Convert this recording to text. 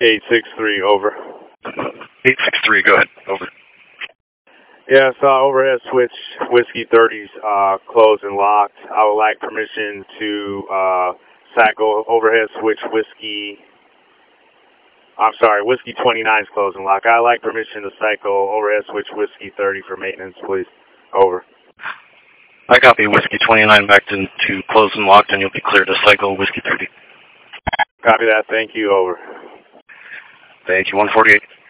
863, over. 863, go ahead, over. Yes, overhead switch, Whiskey 30's closed and locked. I would like permission to cycle overhead switch Whiskey 29's closed and locked. I'd like permission to cycle overhead switch Whiskey 30 for maintenance, please. Over. I copy Whiskey 29 back to closed and locked, and you'll be clear to cycle Whiskey 30. Copy that. Thank you. Over. Thank you. 148.